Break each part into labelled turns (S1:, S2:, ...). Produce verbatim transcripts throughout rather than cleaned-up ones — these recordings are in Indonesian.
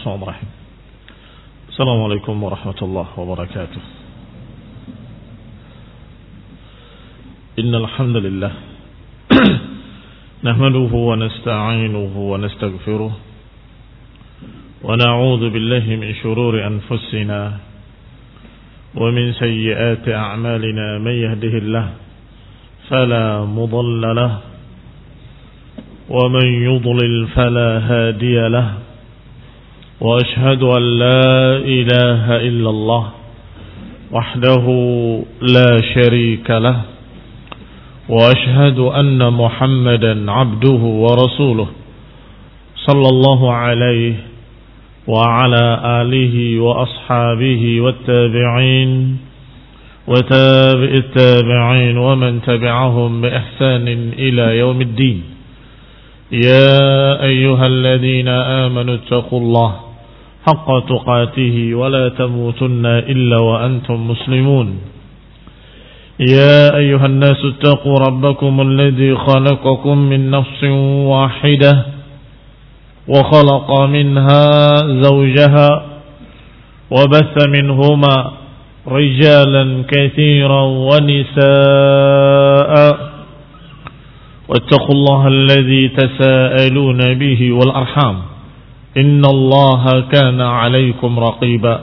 S1: Bismillahirrahmanirrahim. Assalamualaikum warahmatullahi wabarakatuh. Innal hamdalillah nahmaduhu wa nasta'inuhu wa nastaghfiruh wa na'udzu billahi min shururi anfusina wa min sayyiati a'malina may yahdihillahu fala mudilla lahu wa man yudlil fala hadiya lahu. وأشهد أن لا إله إلا الله وحده لا شريك له وأشهد أن محمدا عبده ورسوله صلى الله عليه وعلى آله وأصحابه والتابعين وتابع التابعين ومن تبعهم بإحسان إلى يوم الدين. يا أيها الذين آمنوا اتقوا الله حق تقاته ولا تموتن إلا وأنتم مسلمون. يا أيها الناس اتقوا ربكم الذي خلقكم من نفس واحدة وخلق منها زوجها وبث منهما رجالا كثيرا ونساء واتقوا الله الذي تساءلون به والأرحام إن الله كان عليكم رقيبا.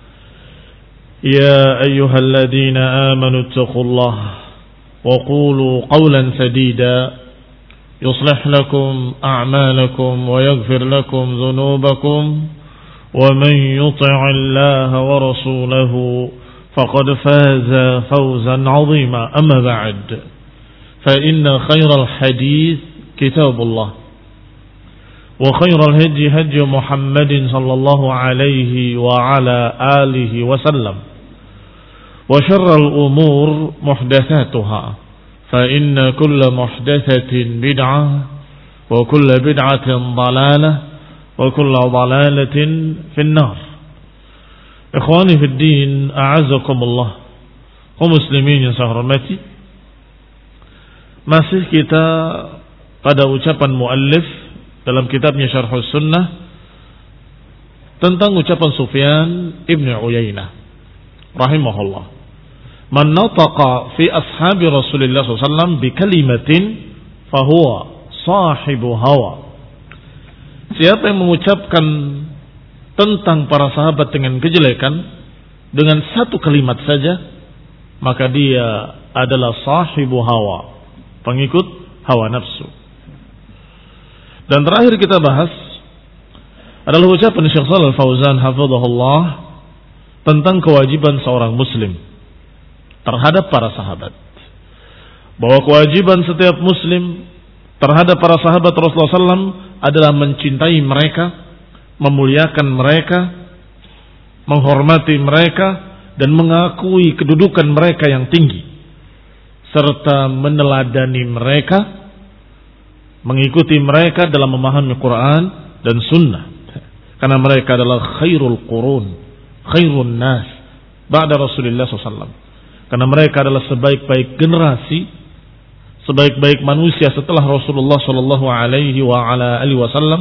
S1: يا أيها الذين آمنوا اتقوا الله وقولوا قولا سديدا يصلح لكم أعمالكم ويغفر لكم ذنوبكم ومن يطع الله ورسوله فقد فاز فوزا عظيما. أما بعد فإن خير الحديث كتاب الله وخير الهدي هدي محمد صلى الله عليه وعلى آله وسلم وشر الأمور محدثاتها فإن كل محدثة بدعة وكل بدعة ضلالة وكل ضلالة في النار. إخواني في الدين أعزكم الله ومسلمين yang saya hormati, masih kita pada ucapan muallif dalam kitabnya Syarhus Sunnah tentang ucapan Sufyan Ibn Uyainah rahimahullah, man nataqa fi ashabi Rasulillah sallallahu alaihi wasallam bi kalimatin fahuwa sahibu hawa. Siapa yang mengucapkan tentang para sahabat dengan kejelekan dengan satu kalimat saja, maka dia adalah sahibu hawa, pengikut hawa nafsu. Dan terakhir kita bahas adalah ucapan Syekh Shalal Fauzan hafizahullah tentang kewajiban seorang muslim terhadap para sahabat, bahwa kewajiban setiap muslim terhadap para sahabat Rasulullah sallallahu alaihi wasallam adalah mencintai mereka, memuliakan mereka, menghormati mereka, dan mengakui kedudukan mereka yang tinggi, serta meneladani mereka, mengikuti mereka dalam memahami Quran dan Sunnah, karena mereka adalah khairul qurun, khairun nas ba'da Rasulullah sallallahu alaihi wasallam, karena mereka adalah sebaik-baik generasi, sebaik-baik manusia setelah Rasulullah sallallahu alaihi wa ala alihi wasallam.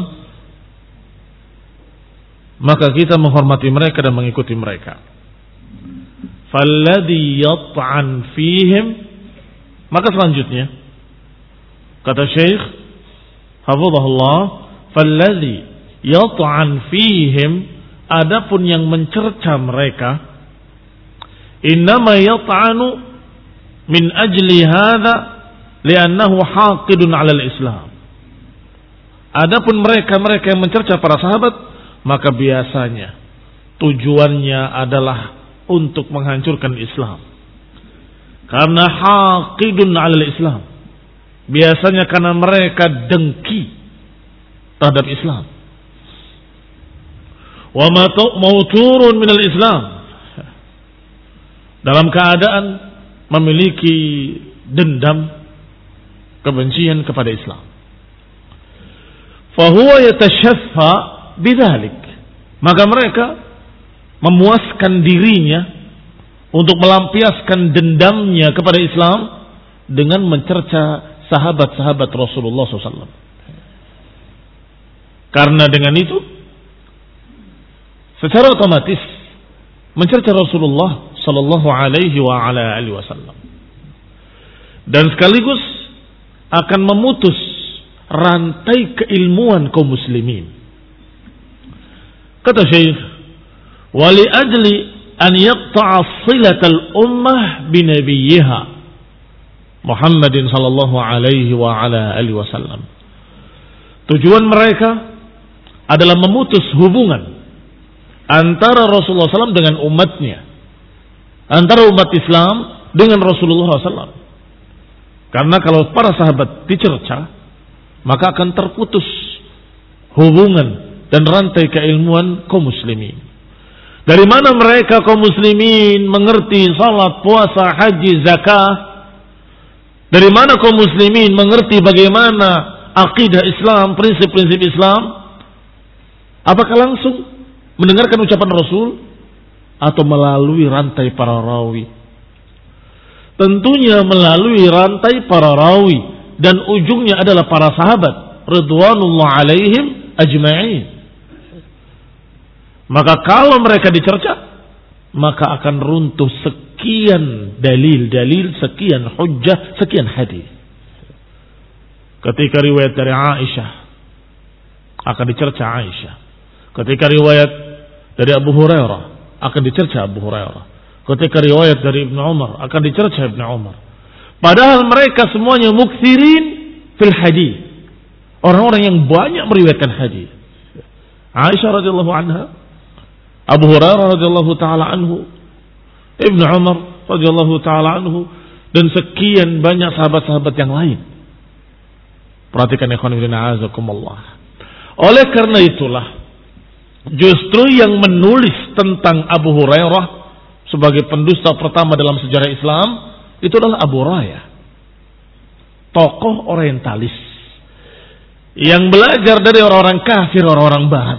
S1: Maka kita menghormati mereka dan mengikuti mereka. Falladhi yat'an fihim, maka selanjutnya kata Syekh hafizahullah, falladhi yat'an fihim, adapun yang mencerca mereka, innama yat'anu min ajli hadha li'annahu haqidun 'ala al-Islam. Adapun mereka-mereka yang mencerca para sahabat, maka biasanya tujuannya adalah untuk menghancurkan Islam. Karena haqidun 'ala al-Islam, biasanya karena mereka dengki terhadap Islam. Wa mau turun minal Islam, dalam keadaan memiliki dendam, kebencian kepada Islam. Fahuwa yatashaffa bidzalik, maka mereka memuaskan dirinya untuk melampiaskan dendamnya kepada Islam dengan mencerca sahabat-sahabat Rasulullah sallallahu alaihi wasallam. Karena dengan itu secara otomatis mencerca Rasulullah sallallahu alaihi wa ala alihi wasallam. Dan sekaligus akan memutus rantai keilmuan kaum muslimin. Kata Syekh, "Wa li ajli an yaqta'a silatal ummah bi nabiyha Muhammadin sallallahu alaihi wa ala alihi wasallam." Tujuan mereka adalah memutus hubungan antara Rasulullah sallallahu alaihi wasallam dengan umatnya, antara umat Islam dengan Rasulullah sallallahu alaihi wasallam. Karena kalau para sahabat dicerca, maka akan terputus hubungan dan rantai keilmuan kaum muslimin. Dari mana mereka kaum muslimin mengerti salat, puasa, haji, zakah? Dari mana kaum muslimin mengerti bagaimana akidah Islam, prinsip-prinsip Islam? Apakah langsung mendengarkan ucapan Rasul atau melalui rantai para rawi? Tentunya melalui rantai para rawi, dan ujungnya adalah para sahabat ridwanullah alaihim ajma'in. Maka kalau mereka dicerca, maka akan runtuh sekian dalil-dalil, sekian hujjah, sekian hadis. Ketika riwayat dari Aisyah akan dicerca Aisyah. Ketika riwayat dari Abu Hurairah akan dicerca Abu Hurairah. Ketika riwayat dari Ibnu Umar akan dicerca Ibnu Umar. Padahal mereka semuanya muksirin fil hadis. Orang-orang yang banyak meriwayatkan hadis. Aisyah radhiyallahu anha, Abu Hurairah radhiyallahu taala anhu, Ibnu Umar radhiyallahu taala anhu, dan sekian banyak sahabat-sahabat yang lain. Perhatikan ikhwan fillah azakumullah. Oleh karena itulah justru yang menulis tentang Abu Hurairah sebagai pendusta pertama dalam sejarah Islam itu adalah Abu Hurairah, tokoh orientalis yang belajar dari orang-orang kafir, orang-orang barat.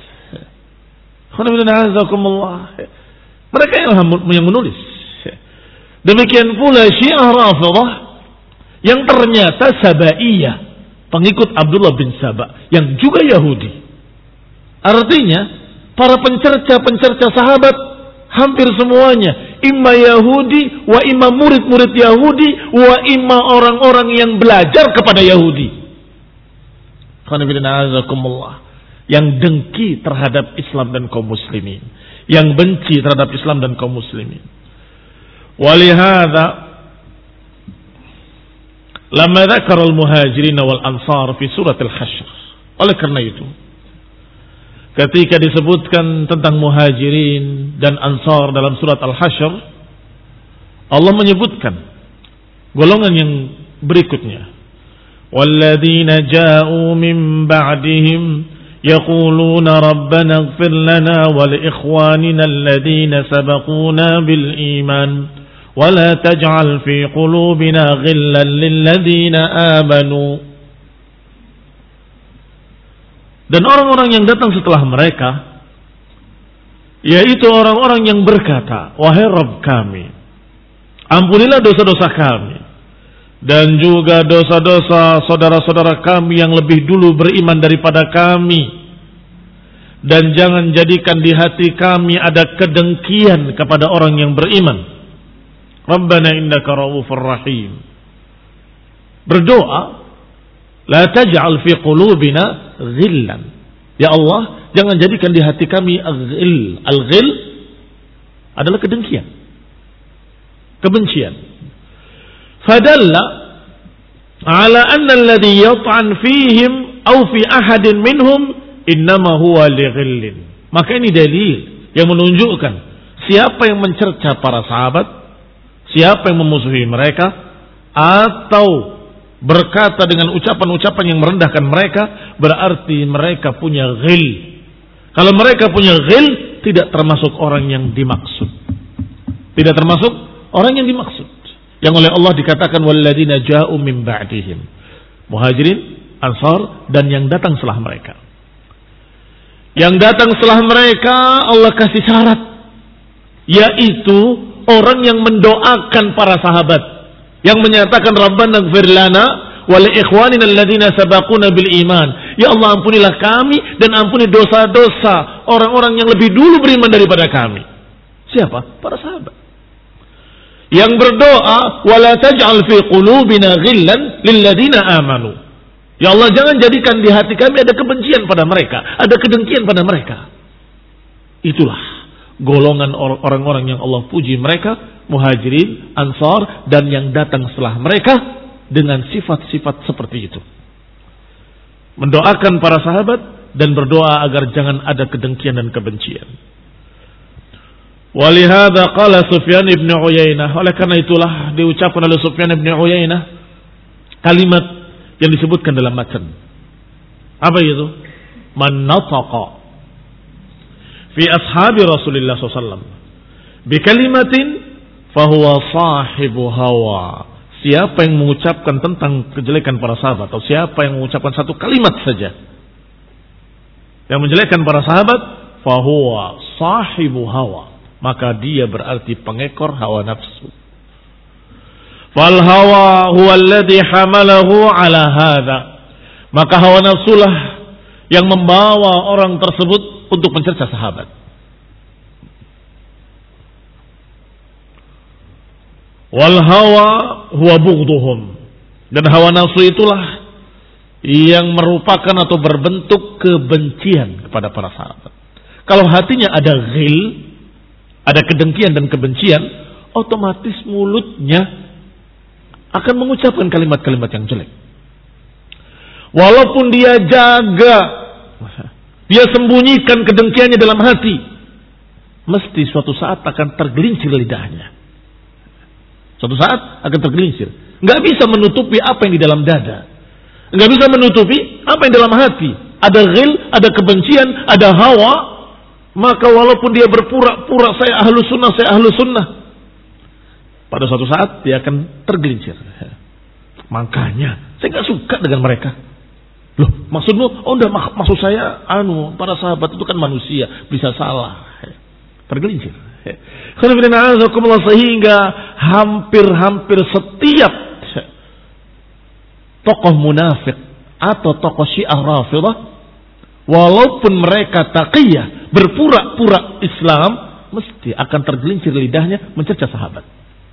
S1: Mereka yang menulis. Demikian pula Syiah Rafidhah yang ternyata Sabaiyah, pengikut Abdullah bin Saba yang juga Yahudi. Artinya para pencerca-pencerca sahabat hampir semuanya imma Yahudi, wa imma murid-murid Yahudi, wa imma orang-orang yang belajar kepada Yahudi. Yang dengki terhadap Islam dan kaum muslimin, yang benci terhadap Islam dan kaum muslimin. Walihada lamma dzakara al-muhajirin wal ansar fi surat al-Hasyr. Oleh karena itu, ketika disebutkan tentang muhajirin dan ansar dalam surat Al-Hasyr, Allah menyebutkan golongan yang berikutnya. Walladzina ja'u min ba'dihim yaquluna rabbana ighfir lana wa li ikhwanina alladhina sabaquna bil iman wa la taj'al fi qulubina ghillan lil ladzina amanu. Dan orang-orang yang datang setelah mereka, yaitu orang-orang yang berkata, wahai Rabb kami, ampunilah dosa-dosa kami, dan juga dosa-dosa saudara-saudara kami yang lebih dulu beriman daripada kami, dan jangan jadikan di hati kami ada kedengkian kepada orang yang beriman. Rabbana innaka ra'ufur rahim. Berdoa, la taj'al fi qulubina ghillan. Ya Allah, jangan jadikan di hati kami al-ghil. Al-ghil adalah kedengkian, kebencian. Fadalla ala anna alladhi yat'an fihim aw fi ahadin minhum innama huwa li ghillin. Maka ini dalil yang menunjukkan siapa yang mencerca para sahabat, siapa yang memusuhi mereka, atau berkata dengan ucapan-ucapan yang merendahkan mereka, berarti mereka punya ghil. Kalau mereka punya ghil, tidak termasuk orang yang dimaksud. Tidak termasuk orang yang dimaksud. Yang oleh Allah dikatakan walladzina ja'u min ba'dihim. Muhajirin, Ansar, dan yang datang setelah mereka. Yang datang setelah mereka Allah kasih syarat, yaitu orang yang mendoakan para sahabat, yang menyatakan Rabbana ighfir lana wa li ikhwanina alladhina sabaquna bil iman, Ya Allah, ampunilah kami dan ampuni dosa-dosa orang-orang yang lebih dulu beriman daripada kami. Siapa? Para sahabat. Yang berdoa, wala taj'al fi qulubina ghillan lil ladzina amanu. Ya Allah, jangan jadikan di hati kami ada kebencian pada mereka, ada kedengkian pada mereka. Itulah golongan orang-orang yang Allah puji mereka, Muhajirin, Ansar, dan yang datang setelah mereka dengan sifat-sifat seperti itu. Mendoakan para sahabat dan berdoa agar jangan ada kedengkian dan kebencian. Walihada qala Sufyan ibn Uyainah. Oleh karena itulah diucapkan oleh Sufyan ibn Uyainah kalimat yang disebutkan dalam matan. Apa itu? Man nataqa fi ashabi Rasulullah sallallahu alaihi wasallam bi kalimatin fahuwa sahibu hawa. Siapa yang mengucapkan tentang kejelekan para sahabat, atau siapa yang mengucapkan satu kalimat saja yang menjelekkan para sahabat, fahuwa sahibu hawa, maka dia berarti pengekor hawa nafsu. Fal hawa huwa alladhi hamalahu ala hadha, maka hawa nafsulah yang membawa orang tersebut untuk mencerca sahabat. Wal hawa huwa bughduhum, dan hawa nafsu itulah yang merupakan atau berbentuk kebencian kepada para sahabat. Kalau hatinya ada ghil, ada kedengkian dan kebencian, otomatis mulutnya akan mengucapkan kalimat-kalimat yang jelek. Walaupun dia jaga, dia sembunyikan kedengkiannya dalam hati, mesti suatu saat akan tergelincir lidahnya. Suatu saat akan tergelincir. Nggak bisa menutupi apa yang di dalam dada. Nggak bisa menutupi apa yang dalam hati. Ada ghil, ada kebencian, ada hawa. Maka walaupun dia berpura-pura saya ahlu sunnah, saya ahlu sunnah, pada suatu saat dia akan tergelincir. Makanya saya nggak suka dengan mereka. Loh, maksudmu? Oh, enggak, mak maksud saya, anu, para sahabat itu kan manusia, bisa salah. Tergelincir. Sehingga hampir-hampir setiap tokoh munafik atau tokoh Syiah Rafidah, walaupun mereka taqiyah, berpura-pura Islam, mesti akan tergelincir lidahnya mencerca sahabat.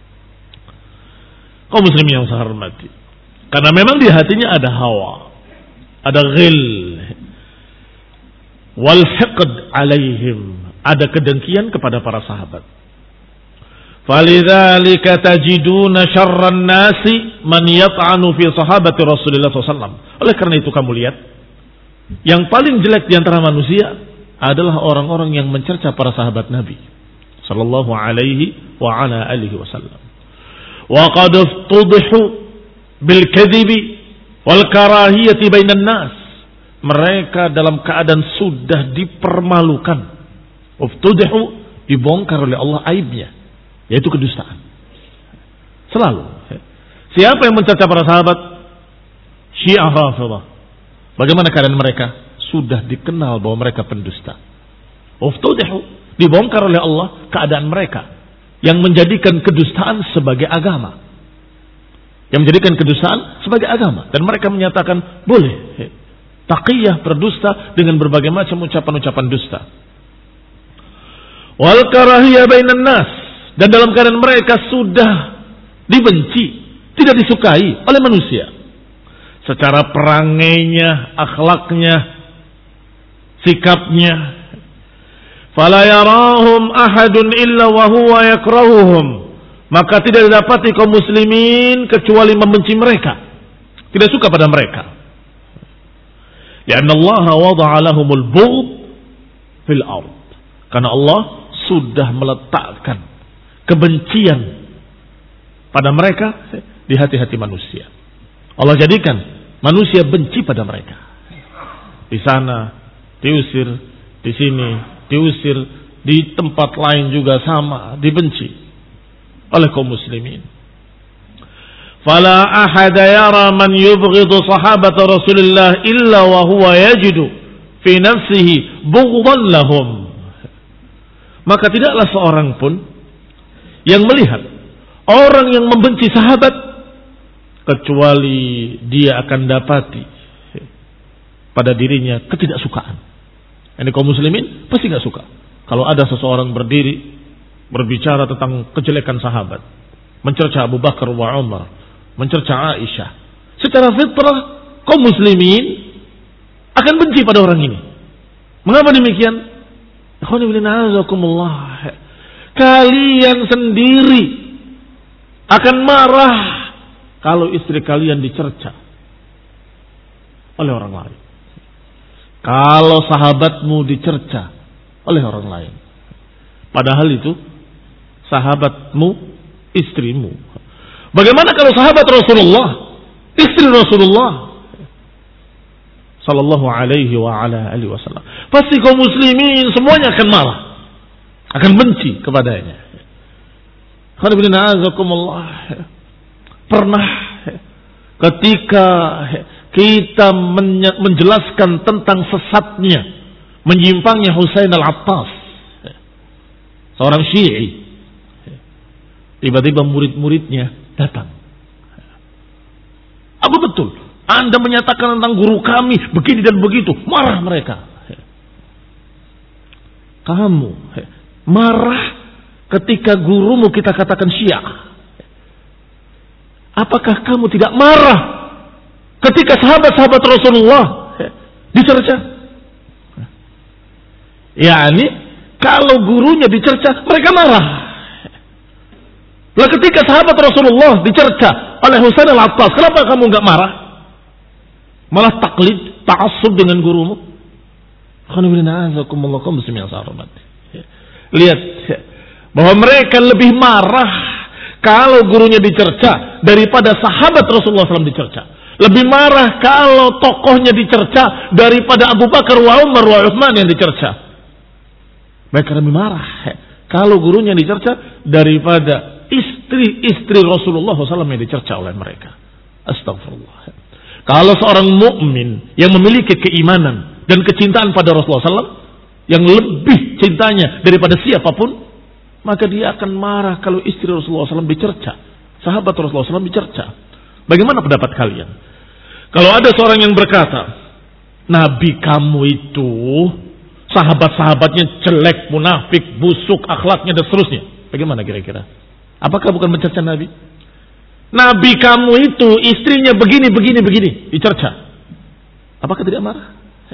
S1: Kaum muslimin yang saya hormati, karena memang di hatinya ada hawa, ada ghil, wal hiqd alaihim, ada kedengkian kepada para sahabat. Falidzalika tajiduna syarran nasi man yat'anu fi sahabati Rasulullah sallallahu alaihi wasallam. Oleh karena itu kamu lihat, yang paling jelek di antara manusia adalah orang-orang yang mencerca para sahabat Nabi sallallahu alaihi wa ala alihi wasallam. Wa qad tudhihu bil kadhibi wal karahiyati bainan nas. Mereka dalam keadaan sudah dipermalukan. Uftudihu, dibongkar oleh Allah aibnya, yaitu kedustaan. Selalu. Siapa yang mencerca para sahabat? Syiah Rafidah. Bagaimana keadaan mereka? Sudah dikenal bahwa mereka pendusta. Uftudihu, dibongkar oleh Allah keadaan mereka yang menjadikan kedustaan sebagai agama. Yang menjadikan kedustaan sebagai agama. Dan mereka menyatakan boleh taqiyah berdusta dengan berbagai macam ucapan-ucapan dusta. Wal karahiyah bainan nas, dan dalam keadaan mereka sudah dibenci, tidak disukai oleh manusia secara perangainya, akhlaknya, sikapnya. Fala yarahum ahadun illa wa huwa yakrahuhum, maka tidak didapati kaum muslimin kecuali membenci mereka, tidak suka pada mereka. Karena Allah wada'a lahumul bughd fil ard, karena Allah sudah meletakkan kebencian pada mereka di hati-hati manusia. Allah jadikan manusia benci pada mereka. Di sana diusir, di sini diusir, di tempat lain juga sama, dibenci oleh kaum muslimin. Fala ahada yara man yubghidu sahabat Rasulullah illa wa huwa yajidu fi nafsihi bughdan lahum. Maka tidaklah seorang pun yang melihat orang yang membenci sahabat kecuali dia akan dapati pada dirinya ketidaksukaan. Ini kaum muslimin pasti nggak suka kalau ada seseorang berdiri berbicara tentang kejelekan sahabat, mencerca Abu Bakar wa Umar, mencerca Aisyah. Secara fitrah kaum muslimin akan benci pada orang ini. Mengapa demikian? Kalian sendiri akan marah kalau istri kalian dicerca oleh orang lain. Kalau sahabatmu dicerca oleh orang lain. Padahal itu sahabatmu, istrimu. Bagaimana kalau sahabat Rasulullah, istri Rasulullah sallallahu alaihi wa ala alihi wasallam? Pasti kaum muslimin semuanya akan marah, akan benci kepadanya. Pernah ketika kita menjelaskan tentang sesatnya, menyimpangnya Husain al-Attas, seorang Syi'i, tiba-tiba murid-muridnya datang. Apa betul Anda menyatakan tentang guru kami begini dan begitu? Marah mereka. Kamu marah ketika gurumu kita katakan Syiah. Apakah kamu tidak marah ketika sahabat-sahabat Rasulullah dicerca? Yani kalau gurunya dicerca, mereka marah. Lah ketika sahabat Rasulullah dicerca oleh Husain al-Attas, kenapa kamu enggak marah? Malah taklid, ta'assub dengan gurumu. Lihat bahwa mereka lebih marah kalau gurunya dicerca daripada sahabat Rasulullah shallallahu alaihi wasallam dicerca. Lebih marah kalau tokohnya dicerca daripada Abu Bakar wa Umar wa Utsman yang dicerca. Mereka lebih marah kalau gurunya dicerca daripada istri-istri Rasulullah shallallahu alaihi wasallam yang dicerca oleh mereka. Astagfirullah. Kalau seorang mukmin yang memiliki keimanan dan kecintaan pada Rasulullah shallallahu alaihi wasallam yang lebih cintanya daripada siapapun, maka dia akan marah kalau istri Rasulullah shallallahu alaihi wasallam dicerca, sahabat Rasulullah shallallahu alaihi wasallam dicerca. Bagaimana pendapat kalian? Kalau ada seorang yang berkata, Nabi kamu itu sahabat-sahabatnya jelek, munafik, busuk, akhlaknya dan seterusnya. Bagaimana kira-kira? Apakah bukan mencerca Nabi? Nabi kamu itu istrinya begini, begini, begini, dicerca. Apakah tidak marah?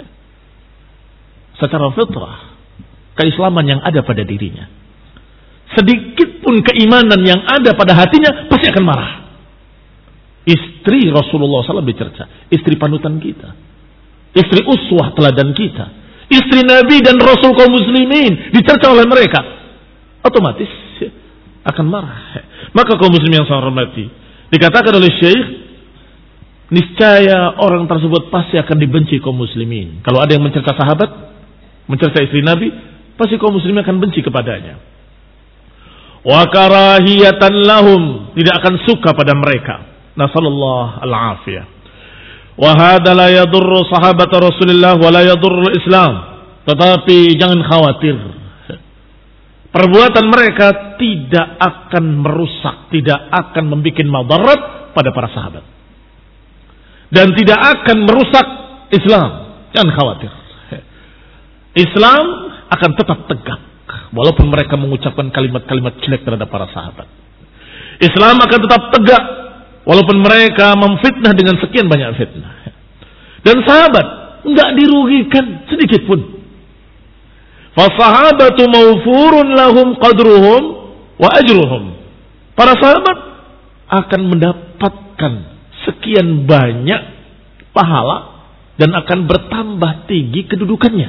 S1: Secara fitrah, keislaman yang ada pada dirinya, sedikit pun keimanan yang ada pada hatinya, pasti akan marah. Istri Rasulullah shallallahu alaihi wasallam dicerca, istri panutan kita, istri uswah teladan kita, istri Nabi dan Rasul kaum muslimin dicerca oleh mereka, otomatis akan marah. Maka kaum muslimin yang saya hormati, dikatakan oleh Syekh, niscaya orang tersebut pasti akan dibenci kaum muslimin. Kalau ada yang mencerca sahabat, mencerca istri Nabi, pasti kaum muslimin akan benci kepadanya. Wa karahiyatan lahum, tidak akan suka pada mereka. Nasallallahu al-afiyah. Wa hadza la yadurru sahabat Rasulullah wa la yadurru Islam. Tetapi jangan khawatir, perbuatan mereka tidak akan merusak, tidak akan membuat madarat pada para sahabat, dan tidak akan merusak Islam. Jangan khawatir, Islam akan tetap tegak walaupun mereka mengucapkan kalimat-kalimat jelek terhadap para sahabat. Islam akan tetap tegak walaupun mereka memfitnah dengan sekian banyak fitnah. Dan sahabat enggak dirugikan sedikit pun. Fasahabatu mawfurun lahum qadruhum wa ajruhum. Para sahabat akan mendapatkan sekian banyak pahala dan akan bertambah tinggi kedudukannya.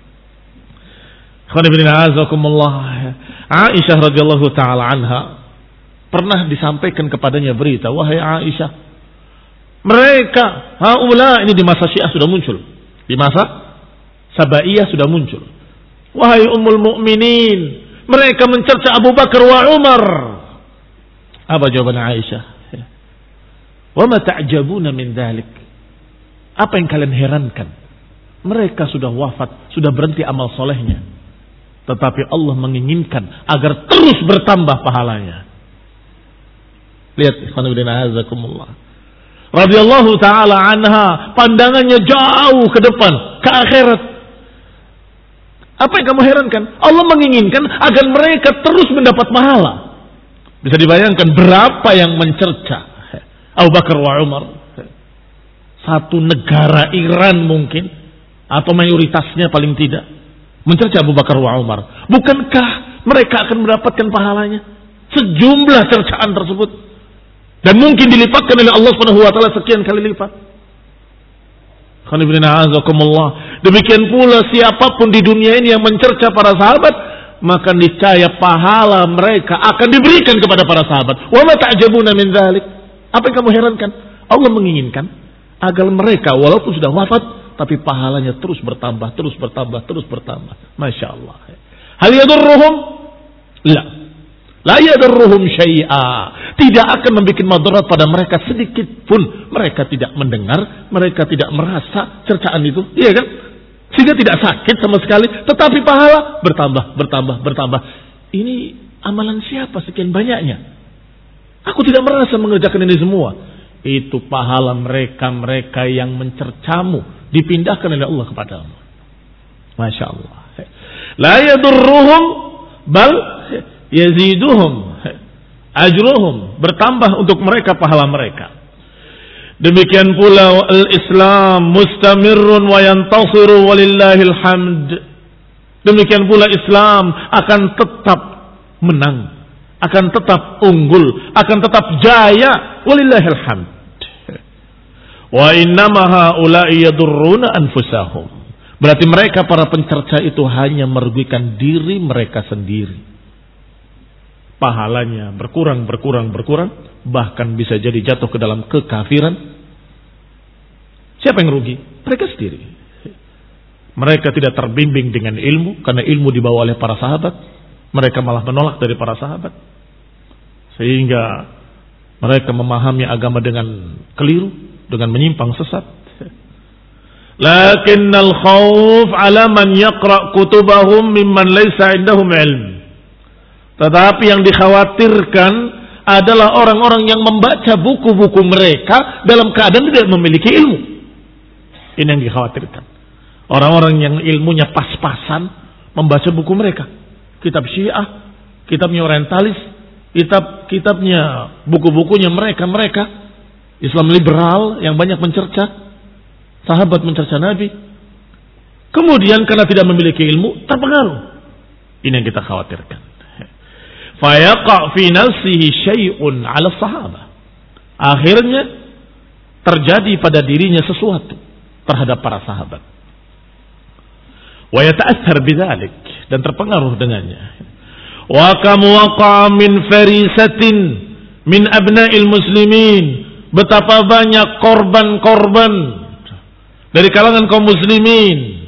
S1: Aisyah radhiyallahu taala anha pernah disampaikan kepadanya berita, wahai Aisyah, mereka haula, ini di masa Syiah sudah muncul, di masa Sabaiyah sudah muncul. Wahai ummul mukminin, mereka mencerca Abu Bakar wa Umar. Apa jawaban Aisyah? Wa ma ta'jabuna min dzalik? Apa yang kalian herankan? Mereka sudah wafat, sudah berhenti amal solehnya, tetapi Allah menginginkan agar terus bertambah pahalanya. Lihat, ikhwanuddin azakumullah. radhiyallahu taala anha, pandangannya jauh ke depan, ke akhirat. Apa yang kamu herankan? Allah menginginkan agar mereka terus mendapat pahala. Bisa dibayangkan berapa yang mencerca Abu Bakar wa Umar. Satu negara Iran mungkin, atau mayoritasnya paling tidak, mencerca Abu Bakar wa Umar. Bukankah mereka akan mendapatkan pahalanya? Sejumlah cercaan tersebut. Dan mungkin dilipatkan oleh Allah Subhanahu wa taala sekian kali lipat. Demikian pula siapapun di dunia ini yang mencerca para sahabat, maka niscaya pahala mereka akan diberikan kepada para sahabat. Wa ma ta'jabuna min dzalik? Apa yang kamu herankan? Allah menginginkan agar mereka walaupun sudah wafat, tapi pahalanya terus bertambah, terus bertambah, terus bertambah. Masya Allah. Hal yadurruhum? La. La yadurruhum syai'a. Tidak akan membuat madarat pada mereka sedikit pun. Mereka tidak mendengar, mereka tidak merasa cercaan itu. Iya kan? Sehingga tidak sakit sama sekali, tetapi pahala bertambah, bertambah, bertambah. Ini amalan siapa sekian banyaknya? Aku tidak merasa mengerjakan ini semua. Itu pahala mereka-mereka yang mencercamu, dipindahkan oleh Allah kepadamu. Masya Allah. La yadurruhum bal yaziduhum ajruhum, bertambah untuk mereka pahala mereka. Demikian pula al-Islam mustamirrun wa yantasiru walillahil hamd. Demikian pula Islam akan tetap menang, akan tetap unggul, akan tetap jaya, walillahil hamd. Wa innama haula'i yadurruna anfusahum. Berarti mereka para pencerca itu hanya merugikan diri mereka sendiri. Pahalanya berkurang, berkurang, berkurang, bahkan bisa jadi jatuh ke dalam kekafiran. Siapa yang rugi? Mereka sendiri. Mereka tidak terbimbing dengan ilmu, karena ilmu dibawa oleh para sahabat. Mereka malah menolak dari para sahabat, sehingga mereka memahami agama dengan keliru, dengan menyimpang sesat. Lakinnal khawf ala man yaqra' kutubahum mimman laysa indahum ilm. Tetapi yang dikhawatirkan adalah orang-orang yang membaca buku-buku mereka dalam keadaan tidak memiliki ilmu. Ini yang dikhawatirkan. Orang-orang yang ilmunya pas-pasan membaca buku mereka. Kitab Syiah, kitabnya orientalis, kitab-kitabnya, buku-bukunya mereka-mereka. Islam liberal yang banyak mencerca sahabat, mencerca Nabi. Kemudian karena tidak memiliki ilmu, terpengaruh. Ini yang kita khawatirkan. Fayaqa fi nafsihi syai'un 'ala sahabah. Akhirnya terjadi pada dirinya sesuatu terhadap para sahabat. Wa yata'athar bidzalik, dan terpengaruh dengannya. Wa kam waqa'a min farisatin min abna'il muslimin. Betapa banyak korban-korban dari kalangan kaum muslimin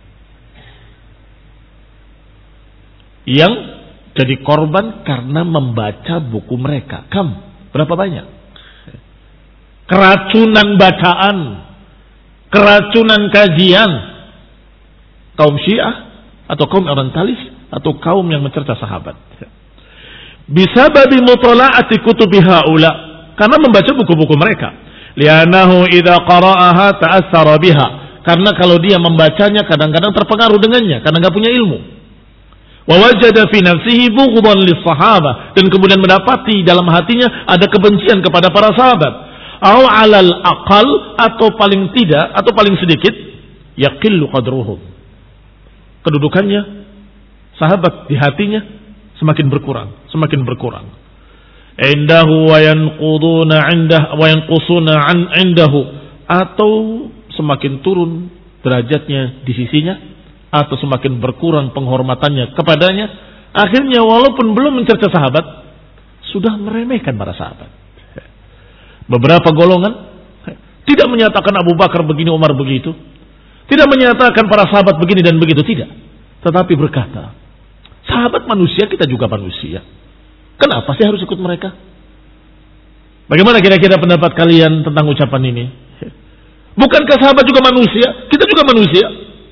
S1: yang jadi korban karena membaca buku mereka. Kam? Berapa banyak? Keracunan bacaan, keracunan kajian kaum Syiah atau kaum orientalis atau kaum yang mencerca sahabat. Bisa babi mutala'ati kutubi haula, karena membaca buku-buku mereka. Li'annahu idza qara'aha ta'assara biha, karena kalau dia membacanya kadang-kadang terpengaruh dengannya karena enggak punya ilmu. Wa wajada fi nafsihi bughdan lis-sahabah, dan kemudian mendapati dalam hatinya ada kebencian kepada para sahabat. Au 'alal aqal, atau paling tidak atau paling sedikit yaqillu qadruhum, kedudukannya sahabat di hatinya semakin berkurang, semakin berkurang. Indahu wa yanquduna 'indah wa yanqusuna 'an 'indahu, atau semakin turun derajatnya di sisinya, atau semakin berkurang penghormatannya kepadanya. Akhirnya walaupun belum mencerca sahabat, sudah meremehkan para sahabat. Beberapa golongan tidak menyatakan Abu Bakar begini, Umar begitu, tidak menyatakan para sahabat begini dan begitu, tidak. Tetapi berkata, sahabat manusia, kita juga manusia. Kenapa sih harus ikut mereka? Bagaimana kira-kira pendapat kalian tentang ucapan ini? Bukankah sahabat juga manusia? Kita juga manusia.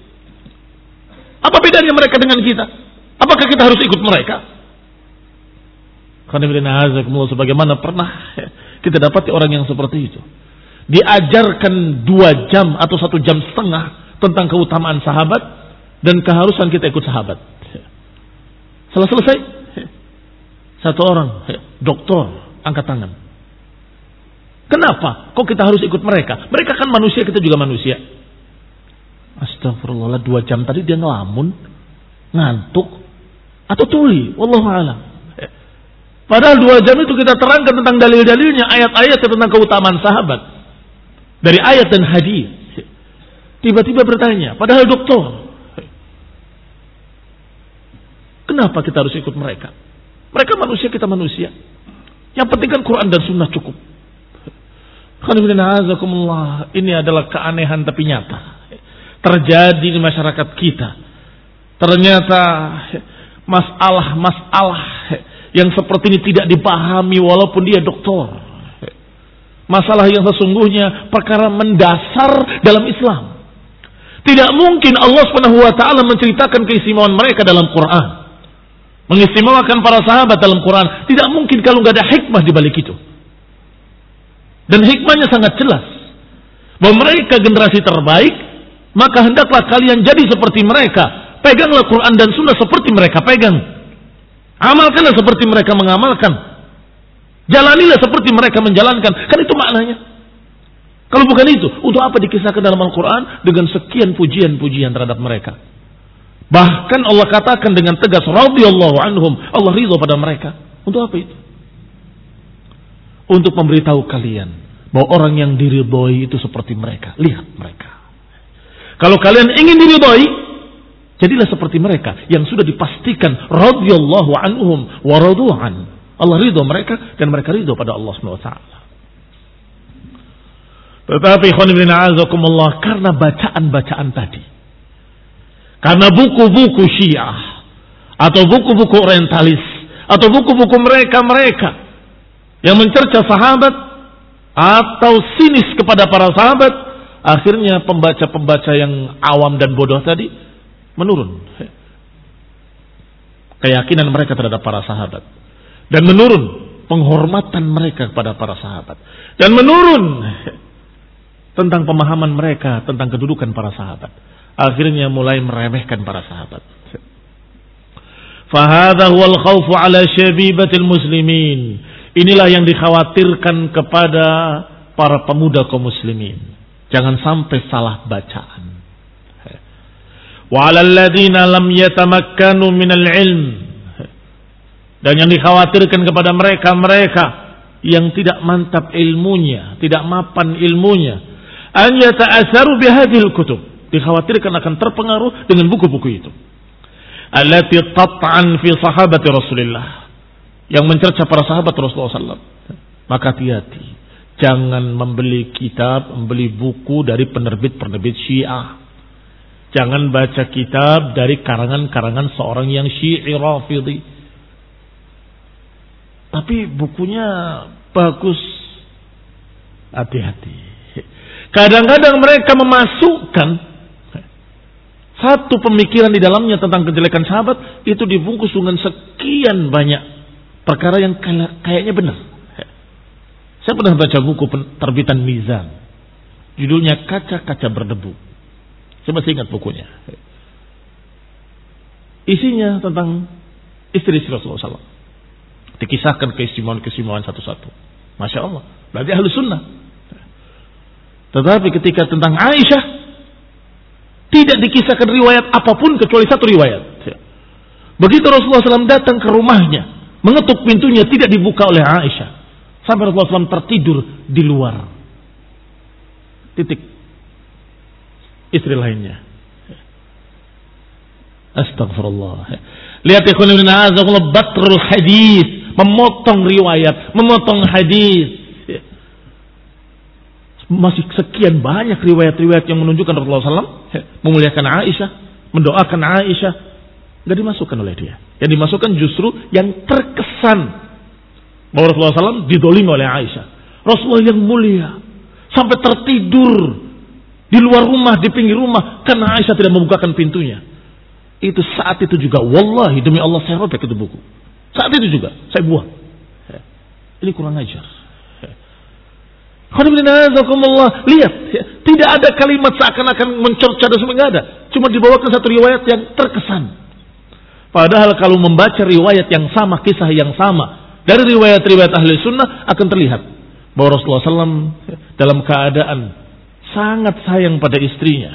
S1: Apa bedanya mereka dengan kita? Apakah kita harus ikut mereka? Sebagaimana pernah kita dapati orang yang seperti itu. diajarkan dua jam atau satu jam setengah tentang keutamaan sahabat dan keharusan kita ikut sahabat. Setelah selesai, satu orang doktor angkat tangan. Kenapa? Kok kita harus ikut mereka? Mereka kan manusia, kita juga manusia. Astagfirullah, dua jam tadi dia ngelamun, ngantuk, atau tuli. Wallahu a'lam. Padahal dua jam itu kita terangkan tentang dalil-dalilnya, ayat-ayat tentang keutamaan sahabat. Dari ayat dan hadis. Tiba-tiba bertanya, padahal doktor. Kenapa kita harus ikut mereka? Mereka manusia, kita manusia. Yang penting kan Quran dan Sunnah cukup. Ini adalah keanehan tapi nyata. Terjadi di masyarakat kita. Ternyata masalah-masalah yang seperti ini tidak dipahami walaupun dia doktor. Masalah yang sesungguhnya perkara mendasar dalam Islam. Tidak mungkin Allah Subhanahu wa taala menceritakan keistimewaan mereka dalam Quran. Mengistimewakan para sahabat dalam Quran. Tidak mungkin kalau nggak ada hikmah di balik itu. Dan hikmahnya sangat jelas. Bahwa mereka generasi terbaik, maka hendaklah kalian jadi seperti mereka. Peganglah Quran dan Sunnah seperti mereka pegang. Amalkanlah seperti mereka mengamalkan. Jalanilah seperti mereka menjalankan. Kan itu maknanya. Kalau bukan itu, untuk apa dikisahkan dalam Al-Quran dengan sekian pujian-pujian terhadap mereka? Bahkan Allah katakan dengan tegas, radhiyallahu anhum, Allah ridho pada mereka. Untuk apa itu? Untuk memberitahu kalian bahwa orang yang diridhoi itu seperti mereka. Lihat mereka. Kalau kalian ingin diridhoi, jadilah seperti mereka yang sudah dipastikan radhiyallahu anhum wa radu'an. Allah ridho mereka dan mereka ridho pada Allah Subhanahu wa taala. Tetapi ikhwan fillah a'azakumullah, karena bacaan-bacaan tadi, karena buku-buku Syiah atau buku-buku orientalis atau buku-buku mereka-mereka yang mencerca sahabat atau sinis kepada para sahabat, akhirnya pembaca-pembaca yang awam dan bodoh tadi menurun keyakinan mereka terhadap para sahabat, dan menurun penghormatan mereka kepada para sahabat, dan menurun tentang pemahaman mereka tentang kedudukan para sahabat. Akhirnya mulai meremehkan para sahabat. Fahadha huwal khawfu ala syabibatil muslimin. Inilah yang dikhawatirkan kepada para pemuda kaum muslimin. Jangan sampai salah bacaan. Wa 'alal ladzina lam yatamakkanu minal ilm. Dan yang dikhawatirkan kepada mereka-mereka yang tidak mantap ilmunya, tidak mapan ilmunya, an yata'assaru bihadhil kutub. Dikhawatirkan akan terpengaruh dengan buku-buku itu. Allati tat'an fi sahabati Rasulillah. Yang mencerca para sahabat Rasulullah sallallahu alaihi wasallam. Maka hati-hati. Jangan membeli kitab, membeli buku dari penerbit-penerbit Syiah. Jangan baca kitab dari karangan-karangan seorang yang Syi'i Rafidhi. Tapi bukunya bagus. Hati-hati. Kadang-kadang mereka memasukkan satu pemikiran di dalamnya tentang kejelekan sahabat, itu dibungkus dengan sekian banyak perkara yang kayaknya benar. Saya pernah baca buku terbitan Mizan, judulnya Kaca-Kaca Berdebu. Saya masih ingat bukunya. Isinya tentang istri-istri Rasulullah sallallahu alaihi wasallam. Dikisahkan keistimewaan-keistimewaan satu-satu. Masya Allah, berarti ahlu sunnah. Tetapi ketika tentang Aisyah, tidak dikisahkan riwayat apapun kecuali satu riwayat. Begitu Rasulullah sallallahu alaihi wasallam datang ke rumahnya, mengetuk pintunya, tidak dibuka oleh Aisyah. Sampai Rasulullah sallallahu alaihi wasallam tertidur di luar. Titik. Istri lainnya. Astagfirullah. Lihat ikhwan ibn a'azakullah, batrul hadis, memotong riwayat, memotong hadis. Masih sekian banyak riwayat-riwayat yang menunjukkan Rasulullah sallallahu alaihi wasallam memuliakan Aisyah, mendoakan Aisyah. Tidak dimasukkan oleh dia. Yang dimasukkan justru yang terkesan bahwa Rasulullah sallallahu alaihi wasallam didolimi oleh Aisyah. Rasulullah yang mulia sampai tertidur di luar rumah, di pinggir rumah, karena Aisyah tidak membukakan pintunya. Itu saat itu juga, wallahi demi Allah saya robek itu buku. Saat itu juga saya buang. Ini kurang ajar. Lihat, ya, tidak ada kalimat seakan-akan mencerca dan semua, nggak ada. Cuma dibawakan satu riwayat yang terkesan. Padahal kalau membaca riwayat yang sama, kisah yang sama dari riwayat-riwayat ahli sunnah akan terlihat bahwa Rasulullah shallallahu alaihi wasallam dalam keadaan sangat sayang pada istrinya.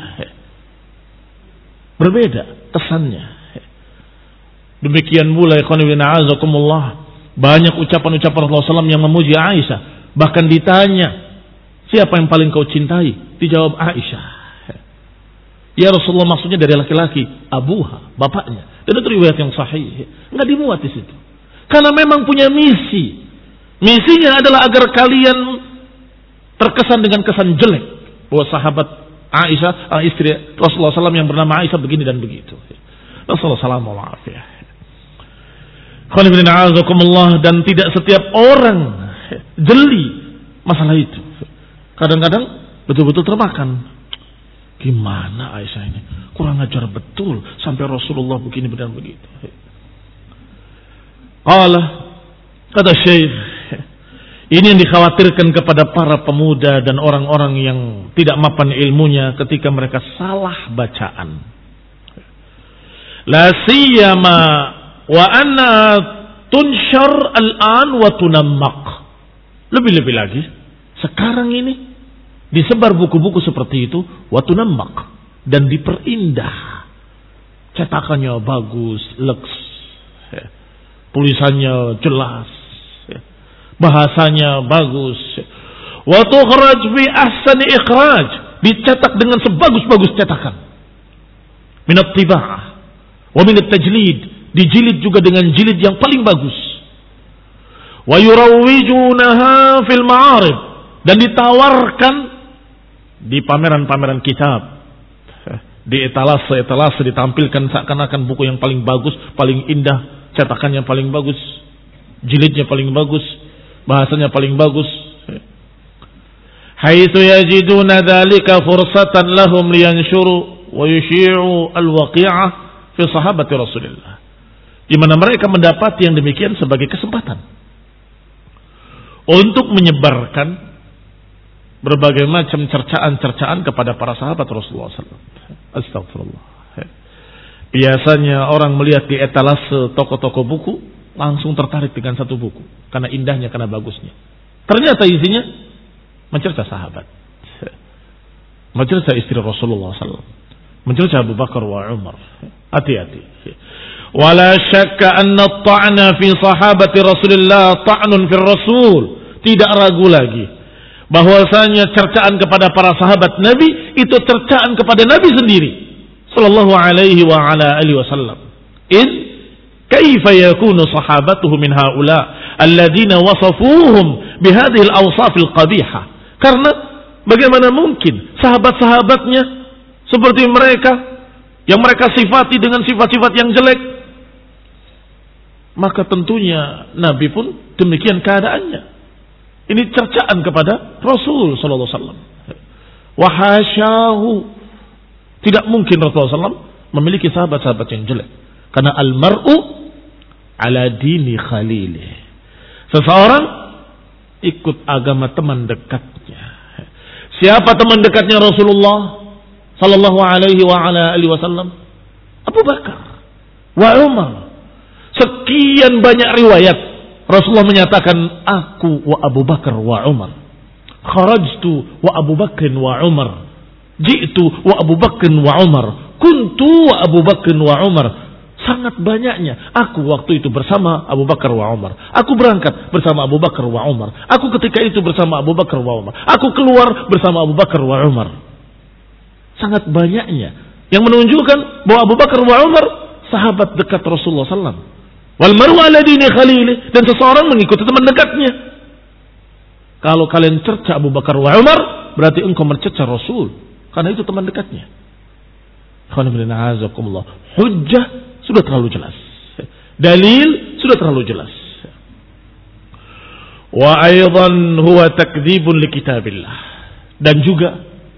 S1: Berbeda kesannya. Demikian pula banyak ucapan-ucapan Rasulullah shallallahu alaihi wasallam yang memuji Aisyah. Bahkan ditanya, siapa yang paling kau cintai? Dijawab Aisyah. Ya Rasulullah, maksudnya dari laki-laki, abuha, bapaknya. Dan itu riwayat yang sahih. Enggak dimuat di situ. Karena memang punya misi. Misinya adalah agar kalian terkesan dengan kesan jelek bahwa sahabat Aisyah, istri Rasulullah shallallahu alaihi wasallam yang bernama Aisyah begini dan begitu. Rasulullah shallallahu alaihi wasallam. Dan tidak setiap orang jeli masalah itu. Kadang-kadang betul-betul termakan. Gimana Aisyah ini? Kurang ajar betul sampai Rasulullah begini dan begitu. Allah kata Syekh, ini yang dikhawatirkan kepada para pemuda dan orang-orang yang tidak mapan ilmunya ketika mereka salah bacaan. La siyama wa anna tunshar al-an wa tunammaq. Lebih-lebih lagi, sekarang ini disebar buku-buku seperti itu, wa tunammaq, dan diperindah. Cetakannya bagus, leks, tulisannya jelas, bahasanya bagus. Wa tukhraj bi ahsani ikhraj, dicetak dengan sebagus-bagus cetakan. Min at-tiba'ah wa min at-tajlid, dijilid juga dengan jilid yang paling bagus. Wa yurawwijunaha fil ma'arib, dan ditawarkan di pameran-pameran kitab, di etalase-etalase ditampilkan seakan-akan buku yang paling bagus, paling indah, cetakannya paling bagus, jilidnya paling bagus, bahasanya paling bagus. Haitsu yajiduna dzalika fursatan lahum liyanshuru wa yushi'u al-waqi'ah fi sahabati Rasulillah. Di mana mereka mendapati yang demikian sebagai kesempatan untuk menyebarkan berbagai macam cercaan-cercaan kepada para sahabat Rasulullah shallallahu alaihi wasallam. Astagfirullah. Biasanya orang melihat di etalase toko-toko buku langsung tertarik dengan satu buku karena indahnya, karena bagusnya. Ternyata isinya mencerca sahabat, mencerca istri Rasulullah shallallahu alaihi wasallam, mencerca Abu Bakar wa Umar. Hati-hati. Wala syakka anna at-ta'na fi sahabati Rasulillah ta'nun fi Rasul. Tidak ragu lagi bahwasanya cercaan kepada para sahabat Nabi itu cercaan kepada Nabi sendiri sallallahu alaihi wa ala alihi wasallam. In kaifa yakunu sahabatuhu min haula alladziina wasafuhum bihadhihi al-awsaf al-qabiha. Karena bagaimana mungkin sahabat-sahabatnya seperti mereka yang mereka sifati dengan sifat-sifat yang jelek, maka tentunya Nabi pun demikian keadaannya. Ini cercaan kepada Rasul sallallahu alaihi wasallam. Wa hasyahu, tidak mungkin Rasulullah sallallahu alaihi wasallam memiliki sahabat-sahabat yang jelek. Karena al-mar'u ala dini khalilih. Seseorang ikut agama teman dekatnya. Siapa teman dekatnya Rasulullah sallallahu alaihi wa ala alihi wasallam? Abu Bakar wa Umar. Sekian banyak riwayat Rasulullah menyatakan, aku wa Abu Bakar wa Umar, kharajtu wa Abu Bakr wa Umar, ji'tu wa Abu Bakr wa Umar, kuntu wa Abu Bakr wa Umar. Sangat banyaknya. Aku waktu itu bersama Abu Bakar wa Umar. Aku berangkat bersama Abu Bakar wa Umar. Aku ketika itu bersama Abu Bakar wa Umar. Aku keluar bersama Abu Bakar wa Umar. Sangat banyaknya yang menunjukkan bahwa Abu Bakar wa Umar sahabat dekat Rasulullah sallallahu alaihi wasallam. Wal mar'u ala dini khalilih, dan seseorang mengikuti teman dekatnya. Kalau kalian cerca Abu Bakar wa Umar, berarti engkau mencerca Rasul, karena itu teman dekatnya. Hujjah sudah terlalu jelas, dalil sudah terlalu jelas. Wa aidan huwa takdzibun li kitabillah, dan juga